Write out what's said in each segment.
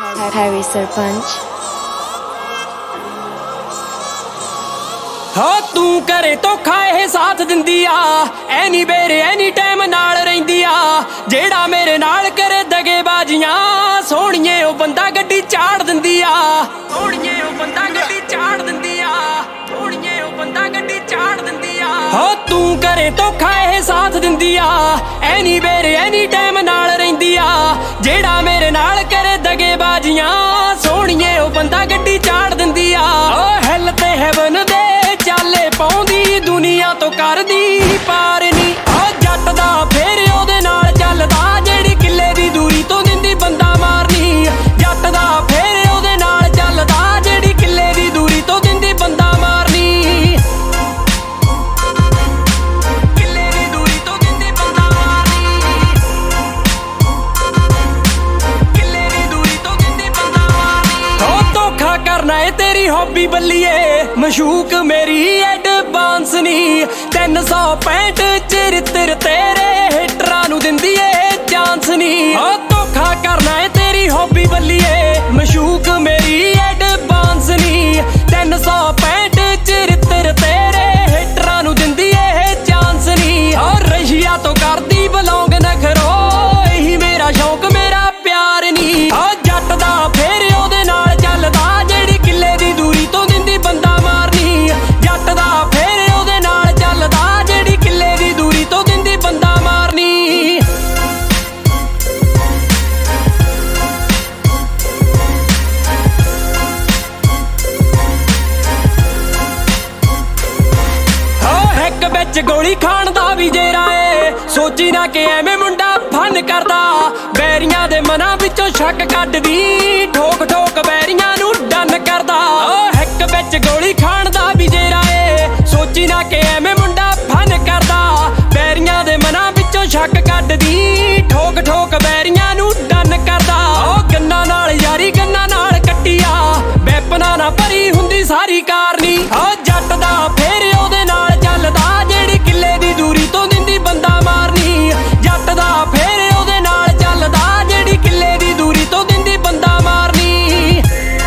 Harry Sarpanch। हाँ तू करे धोखा ਇਹ ਸਾਥ ਦਿੰਦੀ ਆ ਐਨੀ ਬੇਰੇ ਐਨੀ ਟਾਈਮ ਨਾਲ ਰਹਿੰਦੀ ਆ ਜਿਹੜਾ ਮੇਰੇ ਨਾਲ ਕਰੇ ਦਗੇਬਾਜ਼ੀਆਂ ਸੋਹਣੀਏ ਉਹ ਬੰਦਾ ਗੱਡੀ ਚਾੜ ਦਿੰਦੀ ਆ ਸੋਹਣੀਏ ਉਹ ਬੰਦਾ ਗੱਡੀ ਚਾੜ ਦਿੰਦੀ ਆ ਸੋਹਣੀਏ ਉਹ ਬੰਦਾ ਗੱਡੀ ਚਾੜ ਦਿੰਦੀ ਆ हाँ ਤੂੰ करे ਧੋਖਾ ਇਹ ਸਾਥ ਦਿੰਦੀ ਆ ਐਨੀ ਬੇਰੇ ਐਨੀ ਟਾਈਮ ਨਾਲ ਰਹਿੰਦੀ ਆ ਜਿਹੜਾ ਮੇਰੇ ਨਾਲ ਕਰੇ ਦਗੇਬਾਜ਼ੀਆਂ ਸੋਹਣੀਏ ਉਹ ਬੰਦਾ ਗੱਡੀ ਚਾੜ ਦਿੰਦੀ ਆ ਓ ਹੈਲ ਤੇ ਹੈਵਨ ਦੇ ਚਾਲੇ ਪਾਉਂਦੀ ਦੁਨੀਆ ਤੋਂ ਕਰਦੀ ਪਾਰ ਨੀ ਆ ਜੱਟ ਦਾ ਫੇਰ ਉਹਦੇ ਨਾਲ ਚੱਲਦਾ ਜਿਹੜੀ ਕਿੱਲੇ ਦੀ ਦੂਰੀ ਤੋਂ ਦਿੰਦੀ ਬੰਦਾ ਮਾਰਨੀ ਜੱਟ ਦਾ ਫੇਰ ਉਹਦੇ ਨਾਲ ਚੱਲਦਾ ਜਿਹੜੀ ਕਿੱਲੇ ਦੀ ਦੂਰੀ ਤੋਂ ਦਿੰਦੀ ਬੰਦਾ ਮਾਰਨੀ ਕਿੱਲੇ ਦੀ ਦੂਰੀ ਤੋਂ ਦਿੰਦੀ ਬੰਦਾ ਮਾਰਨੀ ਕਿੱਲੇ ਦੀ ਦੂਰੀ ਤੋਂ ਦਿੰਦੀ ਬੰਦਾ ਮਾਰਨੀ ਹੋ ਧੋਖਾ ਕਰਨਾ ਏ ਤੇਰੀ ਹੌਬੀ ਬੱਲੀਏ ਮਸ਼ੂਕ ਮੇਰੀ ਐਡਵਾਂਸ ਨੀ 365 ਚਰਿੱਤਰ ਤੇਰੇ ਹਿਟਰਾਂ ਨੂੰ ਦਿੰਦੀ ਏ ਚਾਂਸ ਨੀ ਓ ਧੋਖਾ ਕਰਨਾ ਏ ਤੇਰੀ ਹੌਬੀ ਬੱਲੀਏ ਮਸ਼ੂਕ ਮੇਰੀ ਐਡਵਾਂਸ ਨੀ 365 ਚਰਿੱਤਰ ਤੇਰੇ ਹਿਟਰਾਂ ਨੂੰ ਦਿੰਦੀ ਏ ਚਾਂਸ ਨੀ ਓ ਰਸ਼ੀਆ ਤੋਂ ਕਰਦੀ ਬਲੌਂਗ ਨਖਰੋ ਇਹੀ ਮੇਰਾ ਸ਼ੌਕ ਮੇਰਾ ਪਿਆਰ ਨੀ ਓ ਜੱਟ ਦਾ ਫੇਰ ਉਹਦੇ ਨਾਲ ਚੱਲਦਾ ਜਿਹੜੀ ਕਿੱਲੇ ਦੀ ਦੂਰੀ ਤੋਂ ਦਿੰਦੀ ਬੰਦਾ ਮਾਰਨੀ ਜੱਟ ਦਾ ਫੇਰ ਉਹਦੇ ਨਾਲ ਚੱਲਦਾ ਜਿਹੜੀ ਕਿੱਲੇ ਦੀ ਦੂਰੀ ਤੋਂ ਦਿੰਦੀ ਬੰਦਾ ਮਾਰਨੀ ਹੋ ਇੱਕ ਵਿੱਚ ਗੋਲੀ ਖਾਣ ਦਾ ਵੀ ਜੇਰਾ ਏ ਸੋਚੀ ਨਾ ਕਿ ਐਵੇਂ ਮੁੰਡਾ ਫਨ ਕਰਦਾ ਬੈਰੀਆਂ ਦੇ ਮਨਾਂ ਵਿੱਚੋਂ ਸ਼ੱਕ ਕੱਢਦੀ ਠੋਕ ਠੋਕ ਬੈਰੀਆਂ ਨੂੰ ਡਨ ਕਰਦਾ ਓ ਇੱਕ ਵਿੱਚ ਗੋਲੀ ਖਾਣ ਦਾ ਵੀ ਜੇਰਾ ਏ ਸੋਚੀ ਨਾ ਕਿ ਐਵੇਂ ਮੁੰਡਾ ਫਨ ਕਰਦਾ ਬੈਰੀਆਂ ਦੇ ਮਨਾਂ ਵਿੱਚੋਂ ਸ਼ੱਕ ਕੱਢਦੀ ਠੋਕ ਠੋਕ ਬੈਰੀਆਂ ਨੂੰ ਡਨ ਕਰਦਾ ਓ ਗੰਨਾਂ ਨਾਲ ਯਾਰੀ ਗੰਨਾਂ ਨਾਲ ਕੱਟੀਆ ਵੈਪਨਾਂ ਨਾਲ ਭਰੀ ਹੁੰਦੀ ਸਾਰੀ ਕਾਰਨੀ ਓ ਜੱਟ ਦਾ ਫੇਰ ਉਹਦੇ ਨਾਲ ਚੱਲਦਾ ਜਿਹੜੀ ਕਿੱਲੇ ਦੀ ਦੂਰੀ ਤੋਂ ਦਿੰਦੀ ਬੰਦਾ ਮਾਰਨੀ ਜੱਟ ਦਾ ਫੇਰ ਉਹਦੇ ਨਾਲ ਚੱਲਦਾ ਜਿਹੜੀ ਕਿੱਲੇ ਦੀ ਦੂਰੀ ਤੋਂ ਦਿੰਦੀ ਬੰਦਾ ਮਾਰਨੀ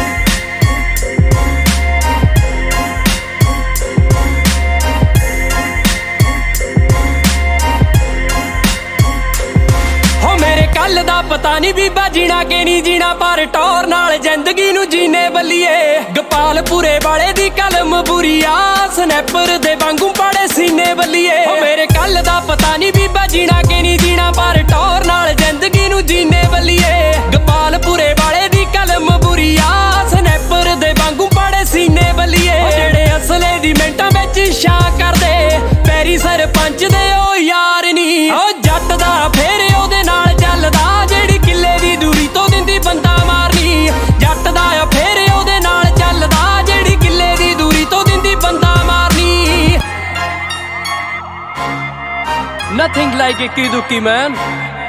ਹੋ ਮੇਰੇ ਕੱਲ ਦਾ ਪਤਾ ਨਹੀਂ ਬੀਬਾ ਜੀਣਾ ਕਿ ਨਹੀਂ ਜੀਣਾ ਪਰ ਟੌਰ ਨਾਲ ਜ਼ਿੰਦਗੀ ਨੂੰ ਜੀਨੇ ਬੱਲੀਏ ਗੋਪਾਲਪੁਰੇ ਵਾਲੇ ਦੀ ਕਲਮ ਬੁਰੀ ਆ ਸਨੈਪਰ ਦੇ ਵਾਂਗੂ ਪਾੜੇ ਸੀਨੇ ਬੱਲੀਏ ਹੋ ਮੇਰੇ ਕੱਲ ਦਾ ਪਤਾ ਨਹੀਂ ਬੀਬਾ ਜੀਣਾ ਕਿ ਨਹੀਂ ਜੀਣਾ ਪਰ ਟੌਰ ਨਾਲ ਜ਼ਿੰਦਗੀ ਨੂੰ ਜੀਨੇ ਬੱਲੀਏ ਗੋਪਾਲਪੁਰੇ ਵਾਲੇ ਦੀ ਕਲਮ ਬੁਰੀ ਆ ਸਨੈਪਰ ਦੇ ਵਾਂਗੂ ਪਾੜੇ ਸੀਨੇ ਬੱਲੀਏ ਜਿਹੜੇ ਅਸਲੇ ਦੀ ਮਿੰਟਾਂ ਵਿੱਚ ਸ਼ਾ ਕਰਦੇ ਪੈਰੀ ਸਰਪੰਚ ਦੇ ਉਹ ਯਾਰ ਨੀ ਉਹ ਜੱਟ ਦਾ ਫੇਰ ਉਹਦੇ ਨਾਲ ਚੱਲਦਾ ਜਿਹੜੀ ਕਿੱਲੇ ਦੀ ਦੂਰੀ ਤੋਂ ਦਿੰਦੀ ਬੰਦਾ ਮਾਰਨੀ ਜੱਟ ਦਾ ਫੇਰ ਉਹਦੇ ਨਾਲ ਚੱਲਦਾ ਜਿਹੜੀ ਕਿੱਲੇ ਦੀ ਦੂਰੀ ਤੋਂ ਦਿੰਦੀ ਬੰਦਾ ਮਾਰਨੀ Nothing like ਇੱਕੀ ਦੁੱਕੀ man